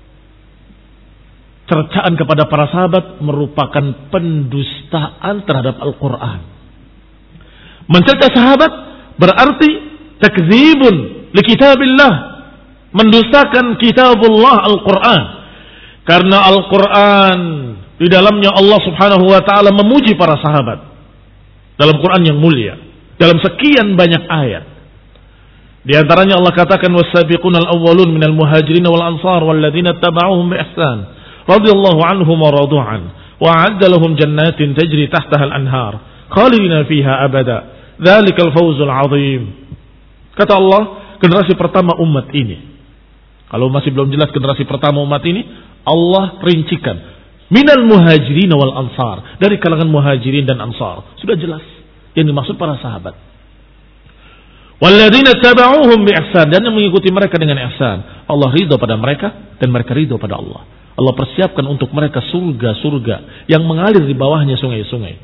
S1: cercaan kepada para sahabat merupakan pendustaan terhadap Al-Quran. Mencerca sahabat berarti takdzibun li kitabillah, mendustakan kitabullah Al-Quran. Karena Al-Quran di dalamnya Allah subhanahu wa ta'ala memuji para sahabat. Dalam Quran yang mulia. Dalam sekian banyak ayat. Di antaranya Allah katakan was-sabiquna al-awwalun minal muhajirin wal ansar walladzina tabauhum bi ihsan radhiyallahu anhum wa radu an wa a'adda lahum jannatin tajri tahtaha al-anhar khalidina fiha abada dzalikal fawzul 'adzim. Kata Allah, generasi pertama umat ini. Kalau masih belum jelas generasi pertama umat ini, Allah rincikan minal muhajirin wal ansar, dari kalangan muhajirin dan ansar. Sudah jelas yang dimaksud para sahabat. Walladzina tabauhum bi ihsan, dan yang mengikuti mereka dengan ihsan. Allah ridha pada mereka dan mereka ridha pada Allah. Allah persiapkan untuk mereka surga-surga yang mengalir di bawahnya sungai-sungai.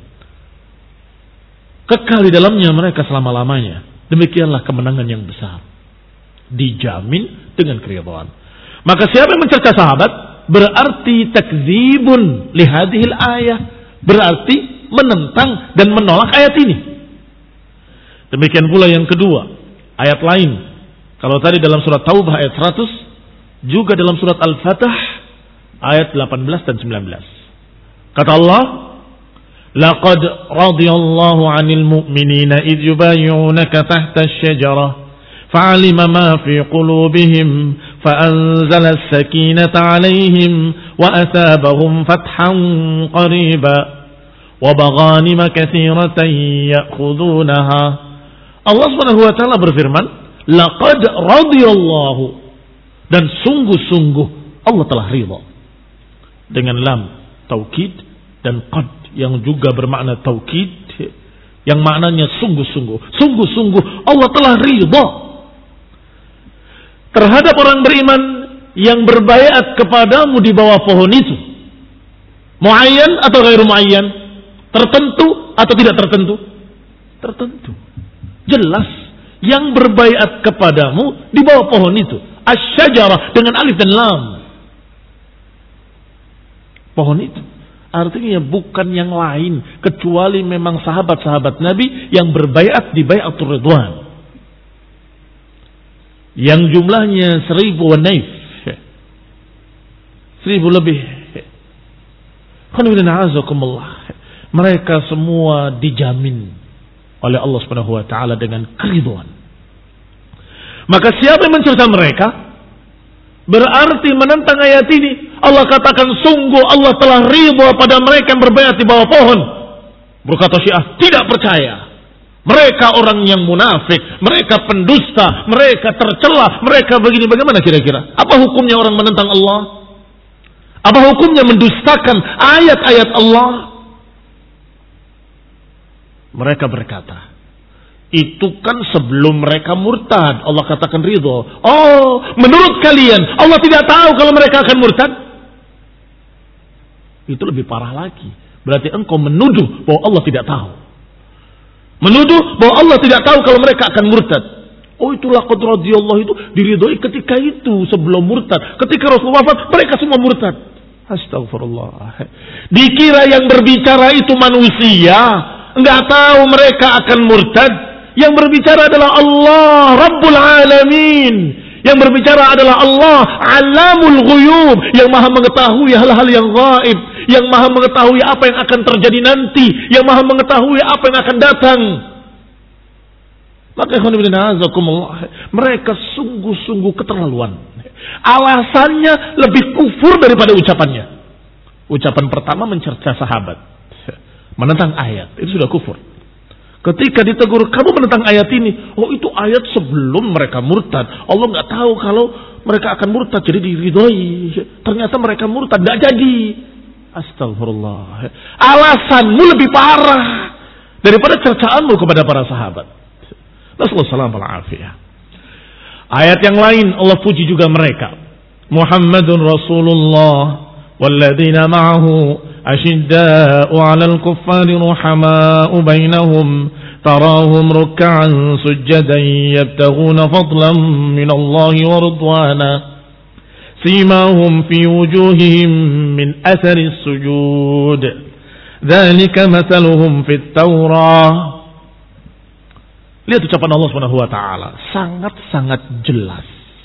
S1: Kekal di dalamnya mereka selama-lamanya. Demikianlah kemenangan yang besar. Dijamin dengan keridhaan. Maka siapa yang mencerca sahabat berarti takdzibun li hadhil ayah, berarti menentang dan menolak ayat ini. Demikian pula yang kedua, ayat lain. Kalau tadi dalam surat Taubah ayat seratus, juga dalam surat Al-Fatah ayat delapan belas dan sembilan belas. Kata Allah, laqad radiyallahu 'anil mu'minina idh yubayyi'unaka tahta asy-syajarah fa'alima ma fi qulubihim fa'anzala as-sakinata 'alaihim wa asabahum fathan qariba wa baghanima katsiratan ya'khudunaha. Allah Subhanahu wa taala berfirman, laqad radiyallahu, dan sungguh-sungguh Allah telah ridha, dengan lam taukid dan qad yang juga bermakna taukid, yang maknanya sungguh-sungguh. Sungguh-sungguh Allah telah ridha terhadap orang beriman yang berbaiat kepadamu di bawah pohon itu. Muayyan atau ghairu muayyan? Tertentu atau tidak tertentu? Tertentu. Jelas yang berbaiat kepadamu di bawah pohon itu. Asy-syajarah dengan alif dan lam. Pohon itu. Artinya bukan yang lain kecuali memang sahabat-sahabat Nabi yang berbaiat di bai'atur ridwan, yang jumlahnya seribu naif, seribu lebih. Mereka semua dijamin oleh Allah Subhanahu wa taala dengan keridhaan. Maka siapa yang mencerca mereka berarti menentang ayat ini. Allah katakan sungguh Allah telah ridha pada mereka yang berbaiat di bawah pohon. Berkata Syiah, tidak percaya. Mereka orang yang munafik, mereka pendusta, mereka tercela, mereka begini. Bagaimana kira-kira? Apa hukumnya orang menentang Allah? Apa hukumnya mendustakan ayat-ayat Allah? Mereka berkata, itu kan sebelum mereka murtad. Allah katakan ridho. Oh, menurut kalian Allah tidak tahu kalau mereka akan murtad? Itu lebih parah lagi. Berarti engkau menuduh bahwa Allah tidak tahu. Menuduh bahwa Allah tidak tahu kalau mereka akan murtad. Oh, itulah qad radhiyallahu itu diridhoi ketika itu sebelum murtad. Ketika Rasulullah wafat mereka semua murtad. Astagfirullah. Dikira yang berbicara itu manusia, enggak tahu mereka akan murtad. Yang berbicara adalah Allah Rabbul Alamin. Yang berbicara adalah Allah Alamul Ghuyub, yang maha mengetahui hal-hal yang gaib, yang maha mengetahui apa yang akan terjadi nanti, yang maha mengetahui apa yang akan datang. Maka mereka sungguh-sungguh keterlaluan. Alasannya lebih kufur daripada ucapannya. Ucapan pertama mencerca sahabat, menentang ayat, itu sudah kufur. Ketika ditegur, kamu menentang ayat ini. Oh, itu ayat sebelum mereka murtad. Allah nggak tahu kalau mereka akan murtad, jadi diridhoi. Ternyata mereka murtad, nggak jadi. Astagfirullah. Alasanmu lebih parah daripada cercaanmu kepada para sahabat. Rasulullah Alaihi. Ayat yang lain Allah puji juga mereka. Muhammadun Rasulullah walladzina ma'ahu أشداء على الكفار رحماء بينهم تراهم ركعا سجدا يبتغون فضلا من الله ورضوانا سيماهم في وجوههم من أثر السجود ذلك مثلهم في التوراة. Lihat ucapan Allah Subhanahu wa taala, sangat-sangat jelas.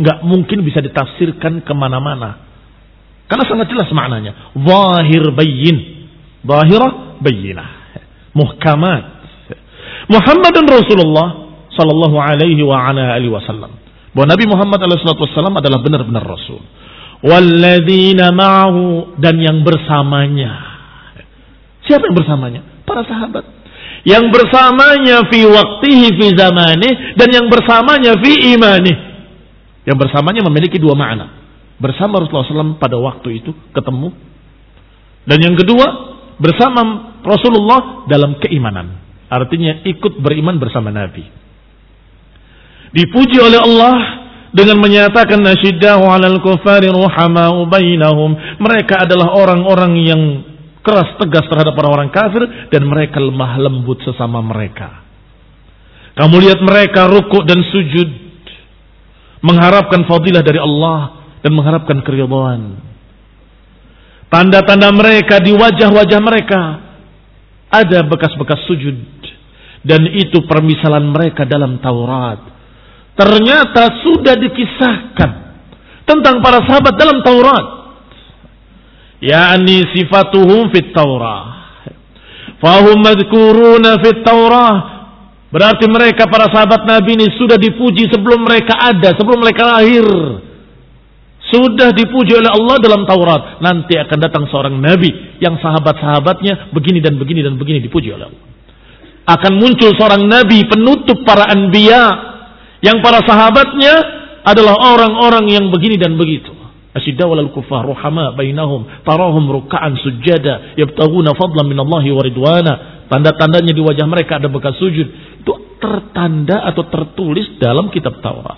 S1: nggak mungkin bisa ditafsirkan kemana-mana. Karena sangat jelas maknanya. Zahir bayyin. Zahirah bayyinah. Muhkamat. Muhammadun Rasulullah sallallahu alaihi wa ala alihi wasallam. Bahwa Nabi Muhammad alaihi wasallam adalah benar-benar Rasul. Walladzina ma'ahu, dan yang bersamanya. Siapa yang bersamanya? Para sahabat. Yang bersamanya fi waqtihi fi zamanih, dan yang bersamanya fi imanih. Yang bersamanya memiliki dua makna. Bersama Rasulullah shallallahu alaihi wasallam pada waktu itu ketemu. Dan yang kedua, bersama Rasulullah dalam keimanan. Artinya ikut beriman bersama Nabi. Dipuji oleh Allah dengan menyatakan nasyiddahu 'alal kuffari ruhama'u bainahum. Mereka adalah orang-orang yang keras tegas terhadap orang-orang kafir dan mereka lemah lembut sesama mereka. Kamu lihat mereka rukuk dan sujud mengharapkan fadilah dari Allah dan mengharapkan keridhaan. Tanda-tanda mereka di wajah-wajah mereka ada bekas-bekas sujud, dan itu permisalan mereka dalam Taurat. Ternyata sudah dikisahkan tentang para sahabat dalam Taurat. Yani sifatuhum fit Taurah. Fahum madhkuruna fit Taurah. Berarti mereka para sahabat Nabi ini sudah dipuji sebelum mereka ada, sebelum mereka lahir. Sudah dipuji oleh Allah dalam Taurat. Nanti akan datang seorang Nabi yang sahabat-sahabatnya begini dan begini dan begini dipuji oleh Allah. Akan muncul seorang Nabi penutup para anbiya yang para sahabatnya adalah orang-orang yang begini dan begitu. Asyiddaw 'alal kuffar ruhama bainahum tarahum ruk'an sujada yabtaghuna fadlan minallahi wa ridwana. Tanda-tandanya di wajah mereka ada bekas sujud. Itu tertanda atau tertulis dalam kitab Taurat.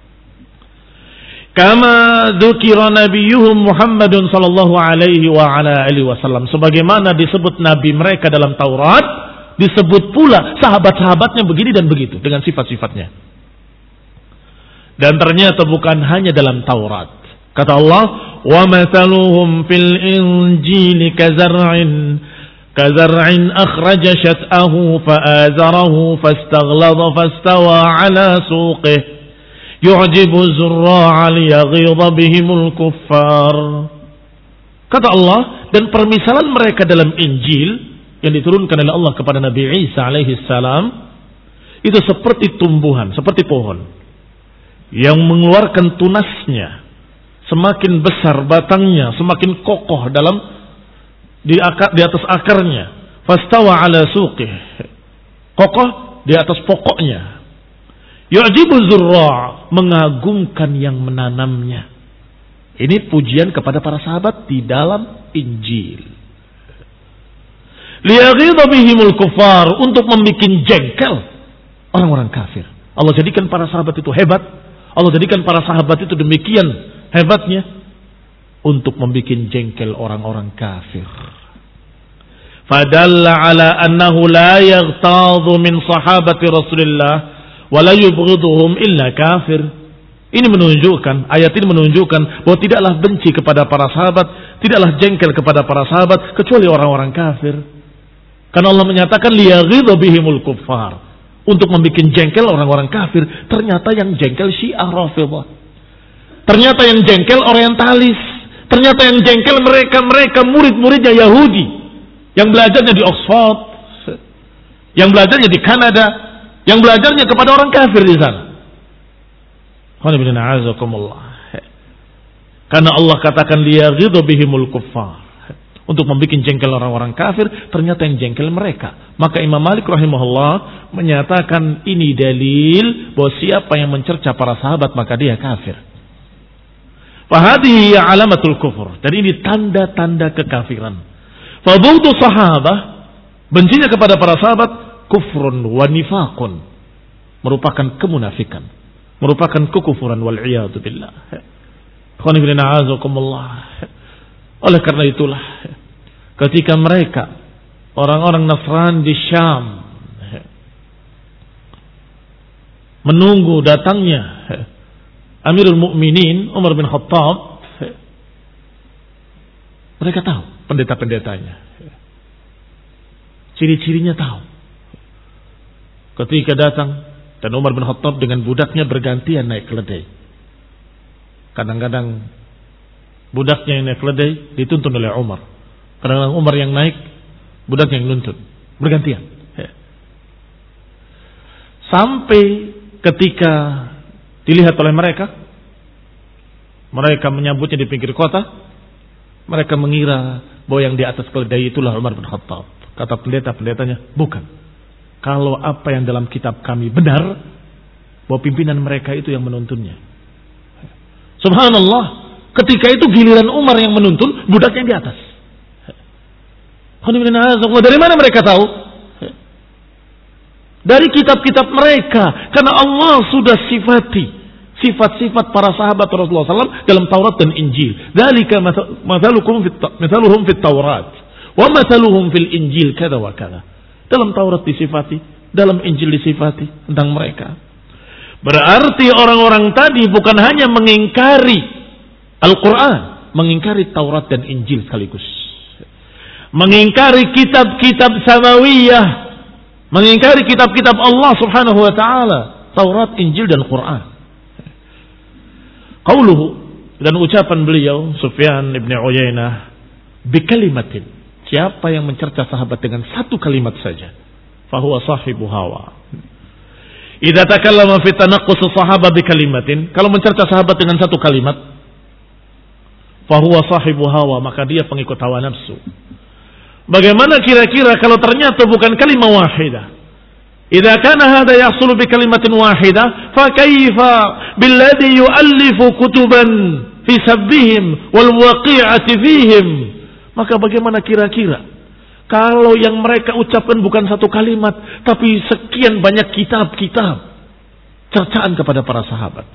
S1: Kama dzukira nabiyuhum Muhammadun sallallahu alaihi wa ala alihi wasallam. Sebagaimana disebut nabi mereka dalam Taurat, disebut pula sahabat-sahabatnya begini dan begitu dengan sifat-sifatnya. Dan ternyata bukan hanya dalam Taurat. Kata Allah, wa mathaluhum fil injili kazar'in kazar'in akhraja shat'ahu fa'azarahu fastaghladha fastawa 'ala suqihi yu'jibu zurra'a liyaghidha bihimul kuffar. Kata Allah, dan permisalan mereka dalam Injil yang diturunkan oleh Allah kepada Nabi Isa alaihi salam itu seperti tumbuhan, seperti pohon yang mengeluarkan tunasnya, semakin besar batangnya, semakin kokoh dalam di, akar, di atas akarnya. Fastawa 'ala suqih, kokoh di atas pokoknya. Yu'jibu zurra', mengagumkan yang menanamnya. Ini pujian kepada para sahabat di dalam Injil. Liyaghidha bihimul kuffar, untuk membuat jengkel orang-orang kafir. Allah jadikan para sahabat itu hebat. Allah jadikan para sahabat itu demikian hebatnya untuk membuat jengkel orang-orang kafir. Fadalla ala annahu la yaghtadhu min sahabati Rasulillah wa la yubghiduhum illa kafir. Ini menunjukkan, ayat ini menunjukkan bahwa tidaklah benci kepada para sahabat, tidaklah jengkel kepada para sahabat kecuali orang-orang kafir. Karena Allah menyatakan liyaghidha bihimul kuffar, untuk membuat jengkel orang-orang kafir. Ternyata yang jengkel Syiah Rafidhah. Ternyata yang jengkel orientalis. Ternyata yang jengkel mereka-mereka murid-muridnya Yahudi yang belajarnya di Oxford, yang belajarnya di Kanada, yang belajarnya kepada orang kafir di sana. Karena Allah katakan liyaghidha bihimul kuffar, untuk membuat jengkel orang-orang kafir. Ternyata yang jengkel mereka. Maka Imam Malik rahimahullah menyatakan ini dalil bahwa siapa yang mencerca para sahabat maka dia kafir. Fahadihi alamatul kufur, dan ini tanda-tanda kekafiran. Fabughdu sahabah, bencinya kepada para sahabat, kufrun wa nifaqun, merupakan kemunafikan, merupakan kekufuran, wal iyadu billah. Oleh karena itulah ketika mereka orang-orang Nasrani di Syam menunggu datangnya Amirul Mukminin Umar bin Khattab, mereka tahu pendeta-pendetanya, ciri-cirinya tahu. Ketika datang dan Umar bin Khattab dengan budaknya bergantian naik keledai, Kadang-kadang budaknya yang naik keledai dituntun oleh Umar. Kadang-kadang Umar yang naik, budaknya yang nuntun. Bergantian. Sampai ketika dilihat oleh mereka, mereka menyambutnya di pinggir kota, mereka mengira bahwa yang di atas keledai itulah Umar bin Khattab. Kata pendeta-pendetanya, bukan. Kalau apa yang dalam kitab kami benar, bahwa pimpinan mereka itu yang menuntunnya. Subhanallah, ketika itu giliran Umar yang menuntun, budaknya di atas. Dari mana mereka tahu? Dari kitab-kitab mereka. Karena Allah sudah sifati sifat-sifat para sahabat Rasulullah shallallahu alaihi wasallam dalam Taurat dan Injil. Dzalika mathaluhum fit Taurat wa mathaluhum fil Injil kada wa kada. Dalam Taurat disifati, dalam Injil disifati tentang mereka. Berarti orang-orang tadi bukan hanya mengingkari Al-Quran, mengingkari Taurat dan Injil sekaligus. Mengingkari kitab-kitab samawiyah, mengingkari kitab-kitab Allah subhanahu wa ta'ala, Taurat, Injil dan Quran. Qauluhu, dan ucapan beliau Sufyan ibn Uyainah, bikalimatin, siapa yang mencerca sahabat dengan satu kalimat saja, fahuwa sahibu hawa. Idza takallama fi tanaqqus sahabat bikalimatin, kalau mencerca sahabat dengan satu kalimat, fahuwa sahibu hawa, maka dia pengikut hawa nafsu. Bagaimana kira-kira kalau ternyata bukan kalimat wahidah? Idza kana hadha yahsulu bi kalimatin wahidah, fa kaifa billadhi yu'allifu kutuban fi sabbihim wal waqi'ati fihim? Maka bagaimana kira-kira kalau yang mereka ucapkan bukan satu kalimat, tapi sekian banyak kitab-kitab cercaan kepada para sahabat.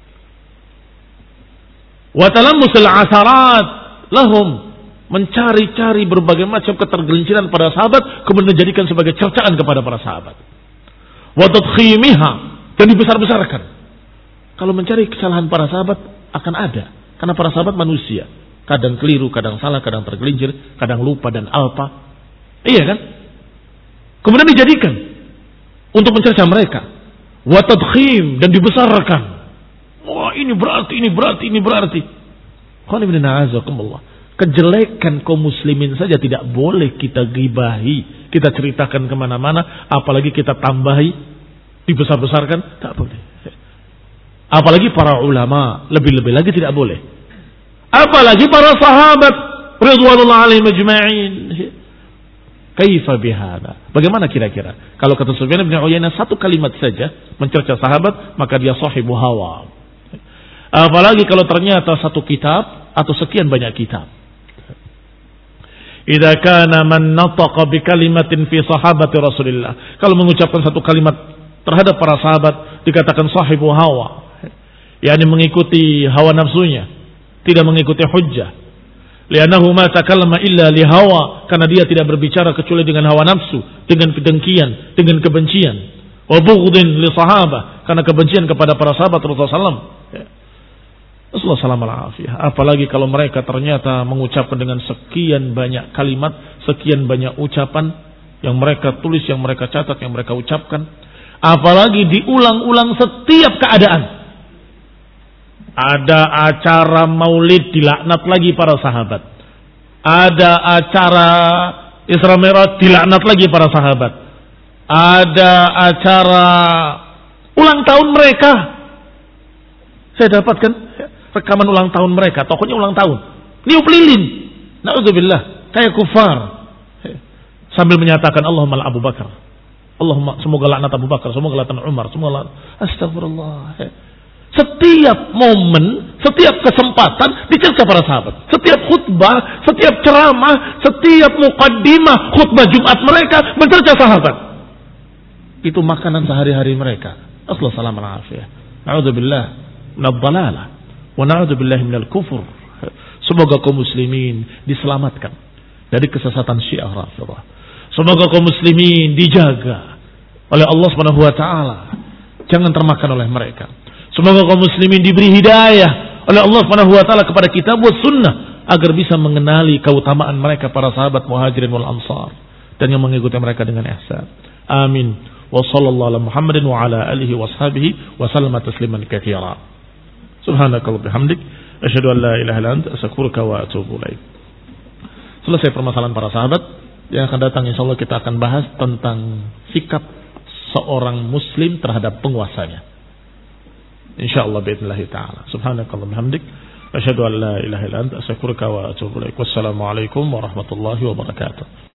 S1: Wa talammusul asarat lahum, mencari-cari berbagai macam ketergelinciran pada sahabat, kemudian dijadikan sebagai cercaan kepada para sahabat. Wa tadkhimiha, dan dibesar-besarkan. Kalau mencari kesalahan para sahabat akan ada, karena para sahabat manusia, kadang keliru, kadang salah, kadang tergelincir, kadang lupa dan alpa. Iya kan? Kemudian dijadikan untuk mencerca mereka. Wa tadkhim, dan dibesarkan. Wah, ini berarti, ini berarti, ini berarti. Qul inna a'azakumullah. Kejelekan kaum muslimin saja tidak boleh kita gibahi, kita ceritakan kemana-mana, apalagi kita tambahi, dibesar-besarkan, tak boleh. Apalagi para ulama, lebih-lebih lagi tidak boleh. Apalagi para sahabat ridwanullah alaihim ajma'in. Kaifa bihada? Bagaimana kira-kira? Kalau kata Sufyan bin Uyainah satu kalimat saja mencerca sahabat, maka dia sahibu hawa. Apalagi kalau ternyata satu kitab atau sekian banyak kitab. Idza kana man nataqa bi kalimatin fi sahabati Rasulillah. Kalau mengucapkan satu kalimat terhadap para sahabat dikatakan sahibu hawa. yakni mengikuti hawa nafsunya, tidak mengikuti hujjah. Li'annahu ma takallama illa li hawa, karena dia tidak berbicara kecuali dengan hawa nafsu, dengan kedengkian, dengan kebencian. Wa bughdin li sahabah, karena kebencian kepada para sahabat Rasulullah sallallahu alaihi wasallam. Rasulullah sallallahu alaihi wasallam. Apalagi kalau mereka ternyata mengucapkan dengan sekian banyak kalimat, sekian banyak ucapan yang mereka tulis, yang mereka catat, yang mereka ucapkan. Apalagi diulang-ulang setiap keadaan. Ada acara maulid dilaknat lagi para sahabat. Ada acara Isra Mi'raj dilaknat lagi para sahabat. Ada acara ulang tahun mereka. Saya dapatkan rekaman ulang tahun mereka, tokohnya ulang tahun. Niup lilin. Na'udzubillah, kayak kufar. Sambil menyatakan Allahumma Abu Bakar. Allahumma semoga laknat Abu Bakar, semoga laknat Umar, semoga laknat. Astagfirullah. Setiap momen, setiap kesempatan dicerca para sahabat. Setiap khutbah, setiap ceramah, setiap muqaddimah khutbah Jumat mereka mencerca sahabat. Itu makanan sehari-hari mereka. Assalamualaikum warahmatullahi wabarakatuh. Na'udzubillah minadh dhalalah wa na'udzubillah minal kufur. Semoga kaum muslimin diselamatkan dari kesesatan Syiah Rafidhah. Semoga kaum muslimin dijaga oleh Allah Subhanahu wa taala, jangan termakan oleh mereka. Semoga kaum muslimin diberi hidayah oleh Allah Subhanahu wa taala kepada kitab wa sunnah agar bisa mengenali keutamaan mereka para sahabat Muhajirin wal Ansar dan yang mengikuti mereka dengan ihsan. Amin. Wa sallallahu ala Muhammadin wa ala alihi wa ashabihi wa sallama tasliman katsira. Subhanakallah bihamdik, asyhadu an la ilaha illa anta, astaghfiruka wa atubu ilaik. Selesai permasalahan para sahabat. Yang akan datang insyaallah kita akan bahas tentang sikap seorang muslim terhadap penguasanya. Insyaallah باذنillah taala. Subhanakallah bihamdik, asyhadu an la ilaha illa anta, astaghfiruka wa atubu ilaik. Wassalamualaikum warahmatullahi wabarakatuh.